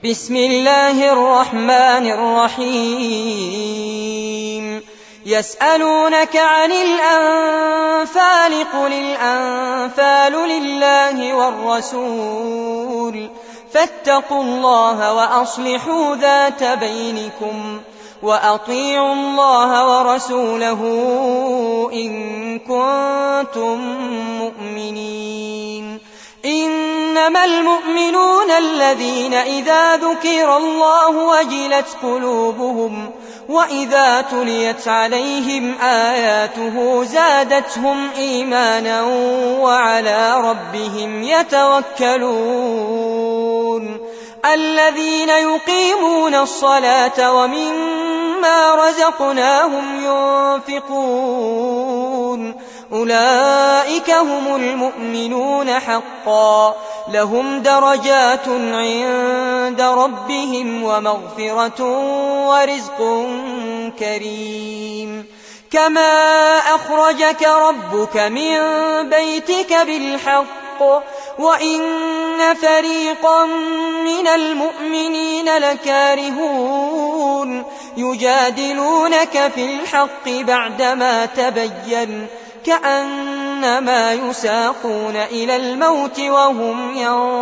بسم الله الرحمن الرحيم يسألونك عن الأنفال قل الأنفال لله والرسول فاتقوا الله وأصلحوا ذات بينكم وأطيعوا الله ورسوله إن كنتم مؤمنين إنما المؤمنون الذين إذا ذكر الله وجلت قلوبهم وإذا تليت عليهم آياته زادتهم إيمانا وعلى ربهم يتوكلون الذين يقيمون الصلاة ومما رزقناهم ينفقون أولئك هم المؤمنون حقا لهم درجات عند ربهم ومغفرة ورزق كريم كما أخرجك ربك من بيتك بالحق وإن فريقا من المؤمنين لكارهون يجادلونك في الحق بعدما تبين كأنما يساقون إلى الموت وهم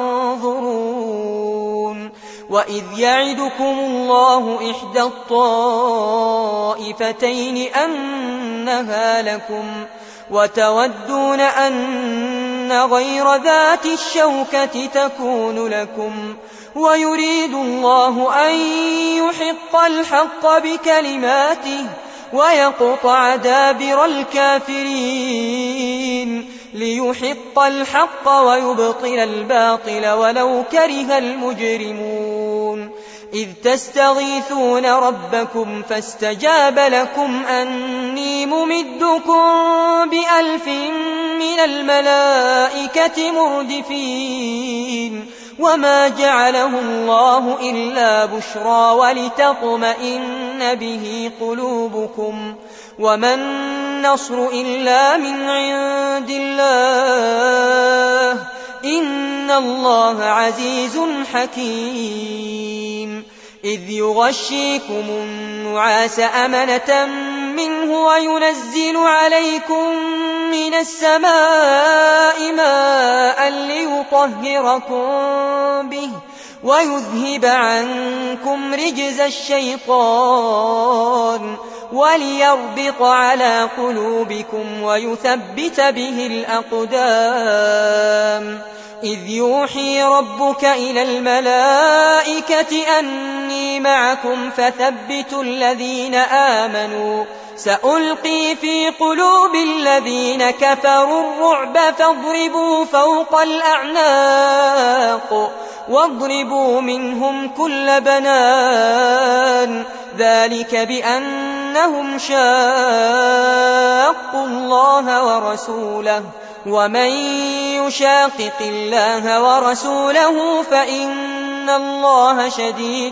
ينظرون وإذ يعدكم الله إحدى الطائفتين أنها لكم وتودون أن غير ذات الشوكة تكون لكم ويريد الله أن يحق الحق بكلماته ويقطع دابر الكافرين ليحق الحق ويبطل الباطل ولو كره المجرمون إذ تستغيثون ربكم فاستجاب لكم أني ممدكم ب1000 من الملائكة مردفين وما جعله الله إلا بشرى ولتطمئن به قلوبكم وما النصر إلا من عند الله إن الله عزيز حكيم إذ يغشيكم النعاس أمنة منه وينزل عليكم من السماء ماء ليطهركم به ويذهب عنكم رجز الشيطان وليربط على قلوبكم ويثبت به الأقدام إذ يوحي ربك إلى الملائكة أني معكم فثبتوا الذين آمنوا سألقي في قلوب الذين كفروا الرعب فاضربوا فوق الأعناق واضربوا منهم كل بنان ذلك بأنهم شاقوا الله ورسوله ومن يشاقق الله ورسوله فإن الله شديد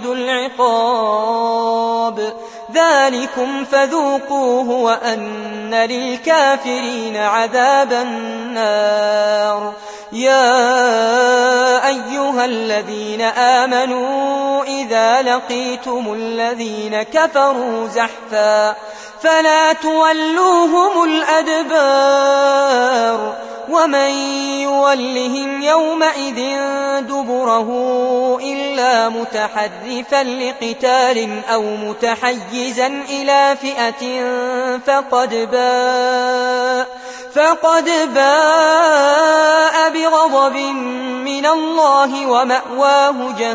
العقاب ذلكم فذوقوه وأن للكافرين عذاب النار يا أيها الذين آمنوا إذا لقيتم الذين كفروا زحفا فلا تولوهم الأدبار ومن يولهم يومئذ دبره إلا متحرفا لقتال أو متحيزا إلى فئة فقد باء بغضب من الله ومأواه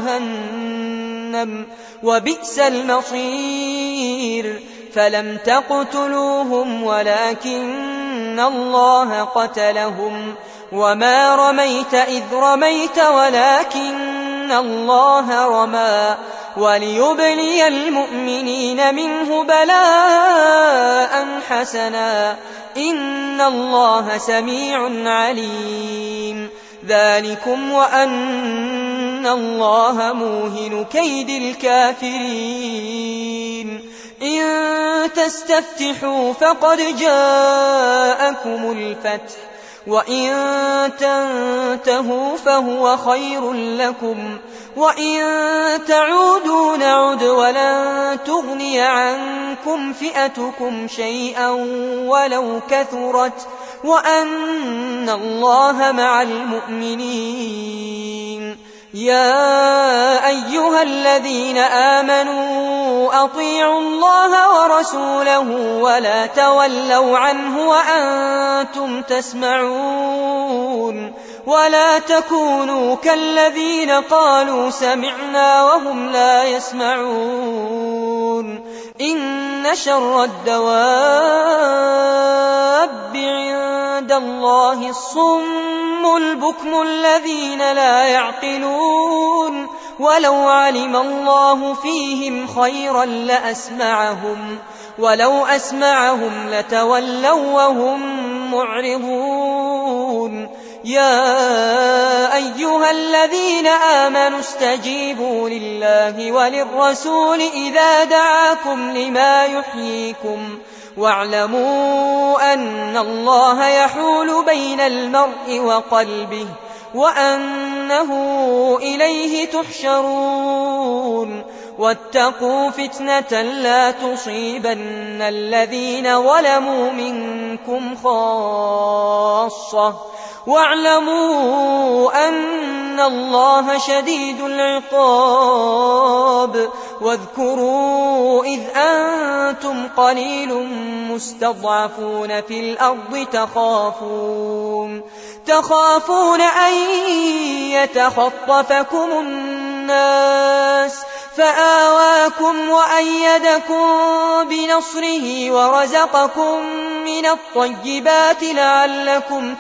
جهنم وبئس المصير فلم تقتلوهم ولكن الله قتلهم وما رميت إذ رميت ولكن الله رمى وليبلي المؤمنين منه بلاء حسنا إن الله سميع عليم ذلكم وأن الله موهن كيد الكافرين إن تستفتحوا فقد جاءكم الفتح وإن تنتهوا فهو خير لكم، وإن تعودوا نعد ولن تغني عنكم فئتكم شيئا ولو كثرت، وأن الله مع المؤمنين. يا أيها الذين آمنوا أطيعوا الله ورسوله ولا تولوا عنه وأنتم تسمعون، ولا تكونوا كالذين قالوا سمعنا وهم لا يسمعون. إن شر الدواب عند الله الصم البكم الذين لا يعقلون، ولو علم الله فيهم خيرا لأسمعهم، ولو أسمعهم لتولوا وهم معرضون. يا أيها الذين آمنوا استجيبوا لله وللرسول إذا دعاكم لما يحييكم، واعلموا أن الله يحول بين المرء وقلبه وأنه إليه تحشرون. واتقوا فتنة لا تصيبن الذين ظلموا منكم خاصة، واعلموا أن الله شديد العقاب. واذكروا إذ أنتم قليل مستضعفون في الأرض تخافون أن يتخطفكم الناس فآواكم وأيدكم بنصره ورزقكم من الطيبات لعلكم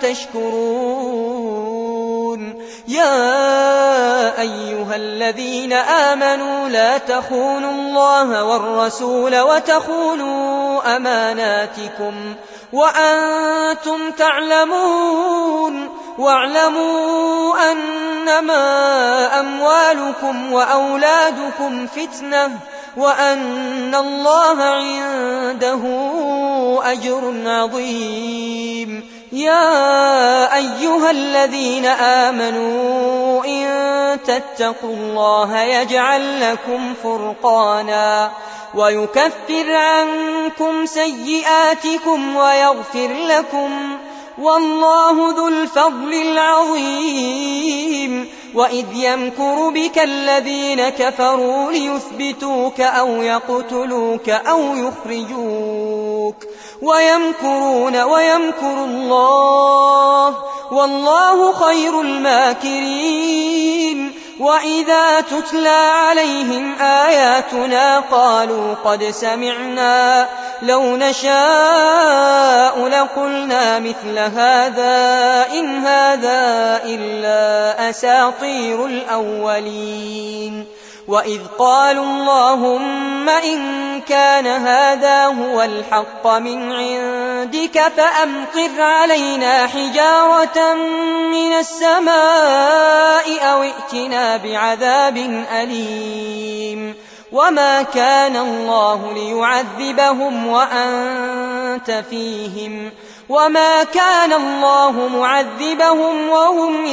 تشكرون. يا أيها الذين آمنوا لا تخونوا الله والرسول وتخونوا أماناتكم وأنتم تعلمون. واعلموا أنما أموالكم وأولادكم فتنة وأن الله عنده أجر عظيم. يا أيها الذين آمنوا إن تتقوا الله يجعل لكم فرقانا ويكفر عنكم سيئاتكم ويغفر لكم، والله ذو الفضل العظيم. وإذ يمكر بك الذين كفروا ليثبتوك أو يقتلوك أو يخرجوك ويمكرون ويمكر الله والله خير الماكرين. وإذا تتلى عليهم آياتنا قالوا قد سمعنا لو نشاء لقلنا مثل هذا إن هذا إلا أساطير الأولين. وإذ قالوا اللهم إن كان هذا هو الحق من عندك فأمطر علينا حجارة من السماء أو ائتنا بعذاب أليم. وما كان الله ليعذبهم وأنت فيهم وما كان الله معذبهم وهم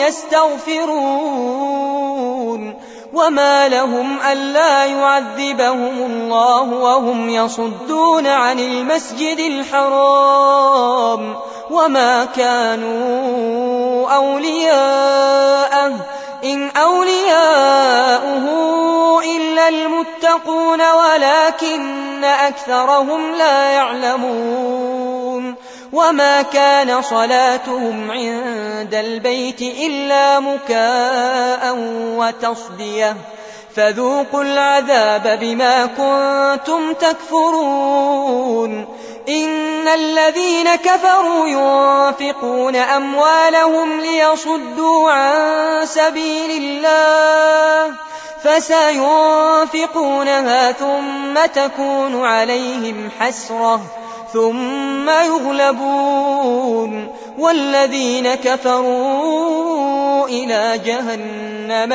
يستغفرون. وما لهم ألا يعذبهم الله وهم يصدون عن المسجد الحرام وما كانوا أولياءه إن أولياؤه إلا المتقون ولكن أكثرهم لا يعلمون. وما كان صلاتهم عند البيت إلا مكاء وتصدية فذوقوا العذاب بما كنتم تكفرون. إن الذين كفروا ينفقون أموالهم ليصدوا عن سبيل الله فسينفقونها ثم تكون عليهم حسرة ثم يغلبون والذين كفروا إلى جهنم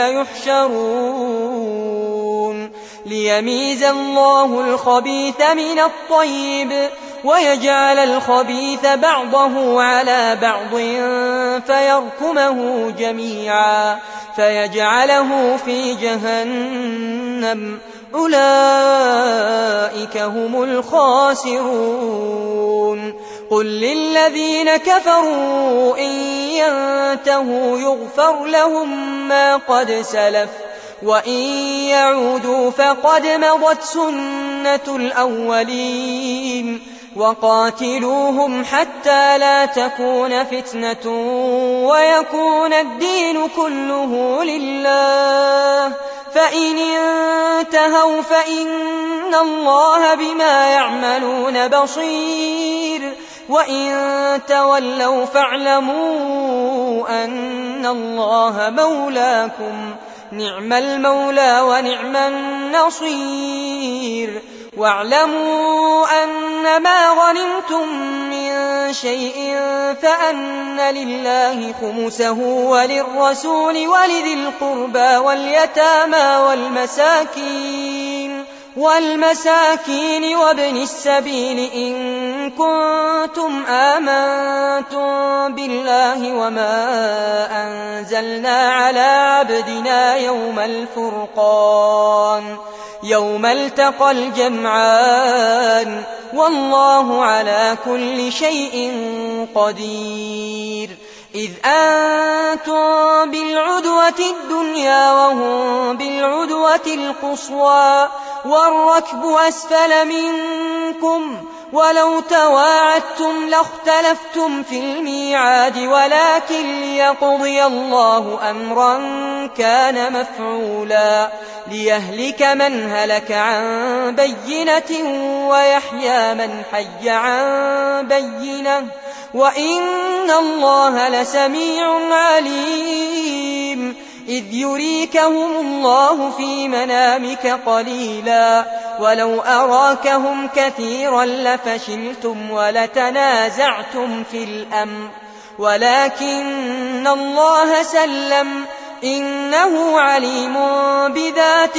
يحشرون ليميز الله الخبيث من الطيب ويجعل الخبيث بعضه على بعض فيركمه جميعا فيجعله في جهنم أولئك هم الخاسرون قل للذين كفروا إن ينتهوا يغفر لهم ما قد سلف وإن يعودوا فقد مضت سنة الأولين وقاتلوهم حتى لا تكون فتنة ويكون الدين كله لله فإن انتهوا فإن الله بما يعملون بصير وإن تولوا فاعلموا أن الله مولاكم نعم المولى ونعم النصير واعلموا أن ما غنمتم من شيء فأن لله خمسه وللرسول ولذي القربى واليتامى والمساكين وابن السبيل إن كنتم آمنتم بالله وما أنزلنا على عبدنا يوم الفرقان يوم التقى الجمعان والله على كل شيء قدير إذ أنتم بالعدوة الدنيا وهم بالعدوة القصوى والركب أسفل منكم ولو تواعدتم لاختلفتم في الميعاد ولكن ليقضي الله أمرا كان مفعولا ليهلك من هلك عن بينة ويحيى من حي عن بينة وإن الله لسميع عليم إذ يريكهم الله في منامك قليلا ولو أراكهم كثيرا لفشلتم ولتنازعتم في الأمر ولكن الله سلم إنه عليم بذات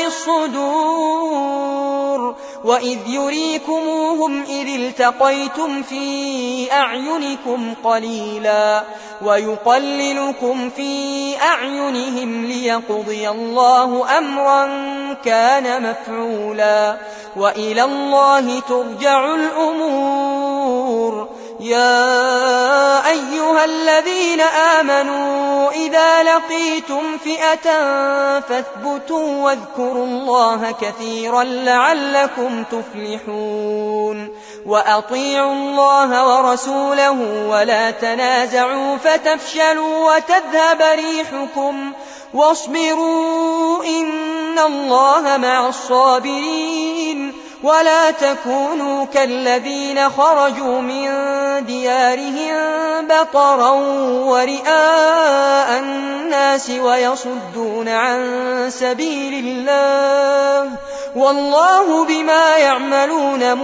الصدور وإذ يريكموهم إذ التقيتم في أعينكم قليلا ويقللكم في أعينهم ليقضي الله أمرا كان مفعولا وإلى الله ترجع الأمور يا أيها الذين آمنوا إذا لقيتم فئة فاثبتوا واذكروا الله كثيرا لعلكم تفلحون وأطيعوا الله ورسوله ولا تنازعوا فتفشلوا وتذهب ريحكم واصبروا إن الله مع الصابرين ولا تكونوا كالذين خرجوا من ديارهم بطرا ورئاء الناس ويصدون عن سبيل الله والله بما يعملون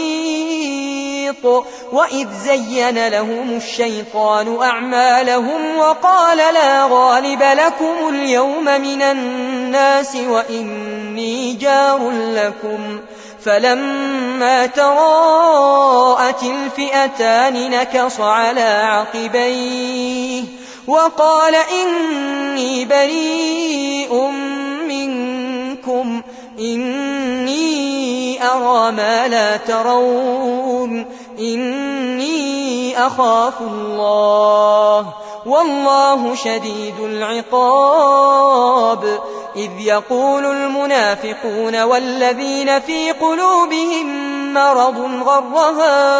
محيط وإذ زين لهم الشيطان أعمالهم وقال لا غالب لكم اليوم من الناس وإني جار لكم فلما تراءت الفئتان نكص على عقبيه وقال إني بريء منكم إني أرى ما لا ترون إني أخاف الله والله شديد العقاب إذ يقول المنافقون والذين في قلوبهم مرض غر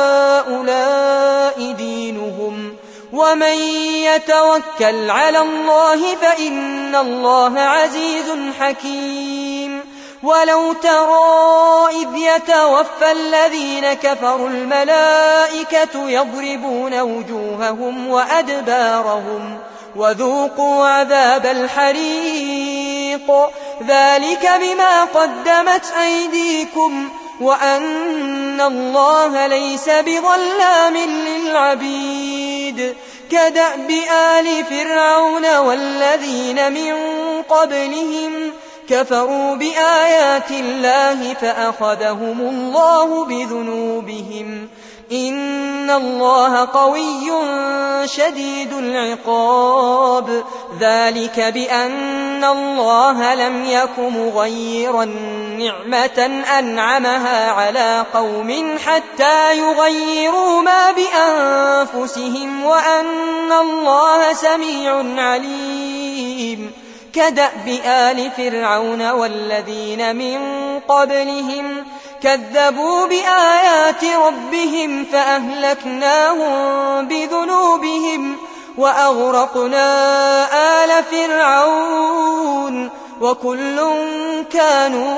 هؤلاء دينهم ومن يتوكل على الله فإن الله عزيز حكيم ولو ترى إذ يتوفى الذين كفروا الملائكة يضربون وجوههم وأدبارهم وذوقوا عذاب الحريق ذلك بما قدمت أيديكم وأن الله ليس بظلام للعبيد كدأب آل فرعون والذين من قبلهم كفروا بآيات الله فأخذهم الله بذنوبهم إن الله قوي شديد العقاب ذلك بأن الله لم يك مغيرا نعمة أنعمها على قوم حتى يغيروا ما بأنفسهم وأن الله سميع عليم كدأب آل فرعون والذين من قبلهم كذبوا بآيات ربهم فأهلكناهم بذنوبهم وأغرقنا آل فرعون وكل كانوا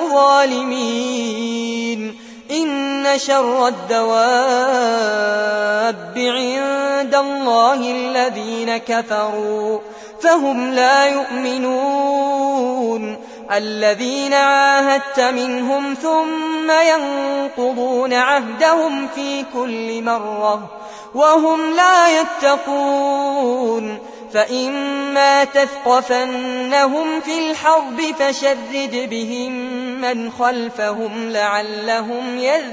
ظالمين إن شر الدواب عند الله الذين كفروا فهم لا يؤمنون الذين عاهدت منهم ثم ينقضون عهدهم في كل مرة وهم لا يتقون فإما تثقفنهم في الحرب فشرد بهم من خلفهم لعلهم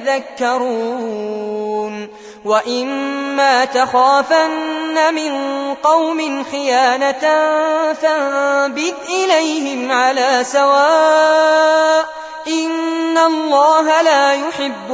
يذكرون وإما تخافن من قوم خيانة فانبذ إليهم على سواء إن الله لا يحب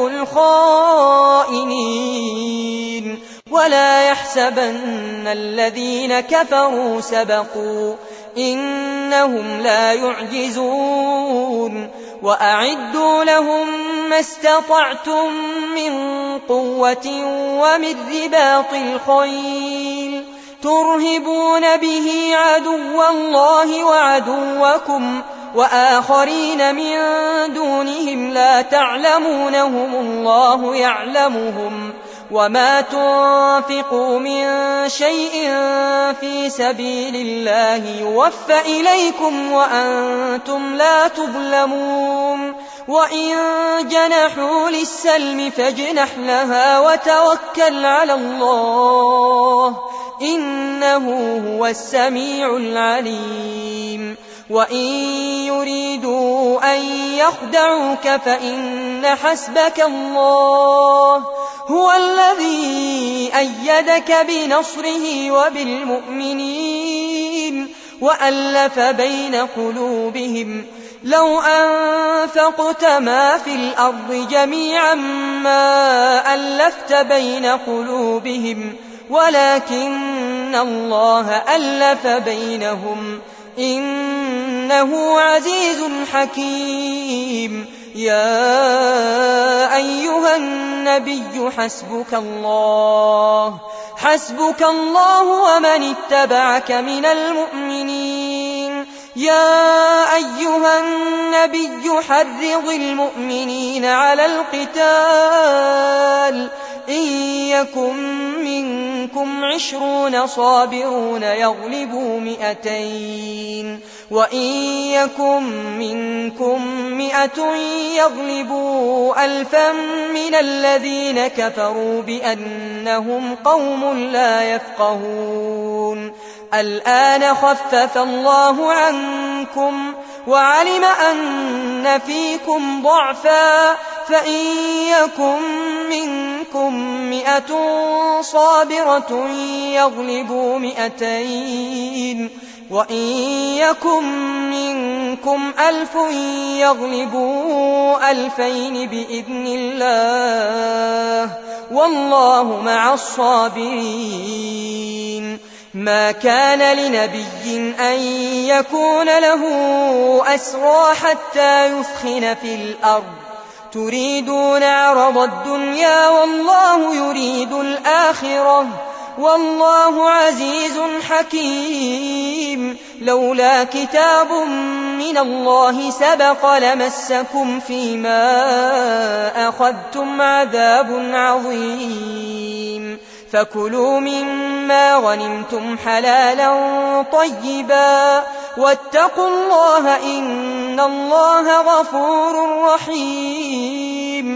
الخائنين ولا يحسبن الذين كفروا سبقوا إنهم لا يعجزون وأعدوا لهم ما استطعتم من قوة ومن رباط الخيل ترهبون به عدو الله وعدوكم وآخرين من دونهم لا تعلمونهم الله يعلمهم وما تنفقوا من شيء في سبيل الله يوفى إليكم وأنتم لا تظلمون وإن جنحوا للسلم فاجنح لها وتوكل على الله إنه هو السميع العليم وإن يريدوا أن يخدعوك فإن حسبك الله هو الذي أيدك بنصره وبالمؤمنين وألف بين قلوبهم لو أنفقت ما في الأرض جميعا ما ألفت بين قلوبهم ولكن الله ألف بينهم إنه عزيز حكيم يا أيها النبي حسبك الله ومن اتبعك من المؤمنين يا أيها النبي حرض المؤمنين على القتال إن يكن منكم 20 صابرون يغلبوا 200 وإن يكن منكم 100 يغلبوا 1000 من الذين كفروا بأنهم قوم لا يفقهون الآن خفف الله عنكم وعلم أن فيكم ضعفا فإن يكن منكم 100 صابرة يغلبوا 200 وإن يكن منكم 1000 يغلبوا 2000 بإذن الله والله مع الصابرين ما كان لنبي أن يكون له أسرى حتى يثخن في الأرض تريدون عرض الدنيا والله يريد الآخرة والله عزيز حكيم لولا كتاب من الله سبق لمسكم فيما أخذتم عذاب عظيم فكلوا مما غنمتم حلالا طيبا واتقوا الله إن الله غفور رحيم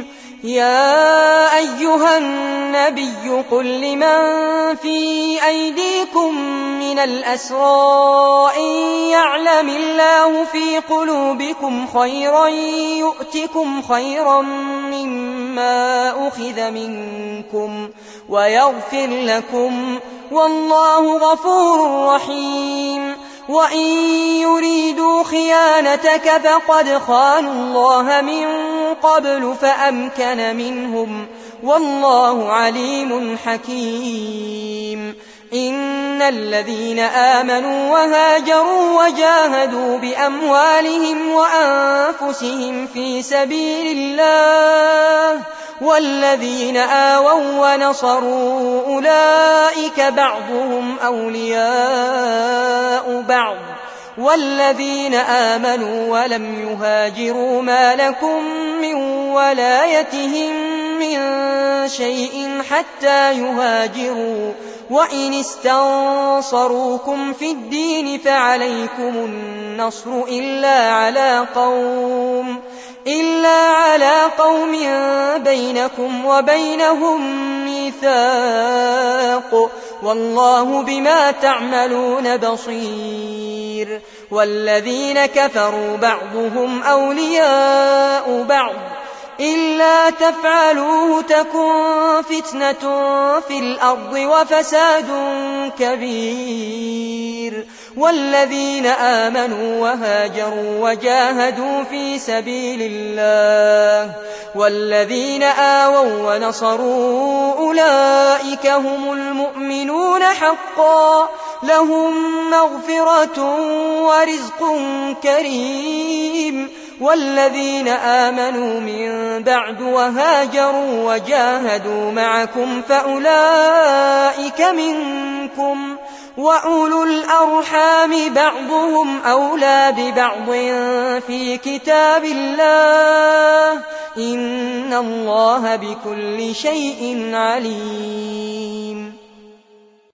يا أيها النبي قل لمن في أيديكم من الأسرى إن يعلم الله في قلوبكم خيرا يؤتكم خيرا مما أخذ منكم ويغفر لكم والله غفور رحيم. وإن يريدوا خيانتك فقد خانوا الله من قبل فأمكن منهم والله عليم حكيم. إن الذين آمنوا وهاجروا وجاهدوا بأموالهم وأنفسهم في سبيل الله والذين آووا ونصروا أولئك بعضهم أولياء بعض والذين آمنوا ولم يهاجروا ما لكم من ولايتهم من شيء حتى يهاجروا وإن استنصروكم في الدين فعليكم النصر إلا على قوم بينكم وبينهم ميثاق والله بما تعملون بصير. والذين كفروا بعضهم أولياء بعض إلا تفعلوه تكن فتنة في الأرض وفساد كبير. والذين آمنوا وهاجروا وجاهدوا في سبيل الله والذين آووا ونصروا أولئك هم المؤمنون حقا لهم مغفرة ورزق كريم. والذين آمنوا من بعد وهاجروا وجاهدوا معكم فأولئك منكم وأولو الأرحام بعضهم أولى ببعض في كتاب الله إن الله بكل شيء عليم.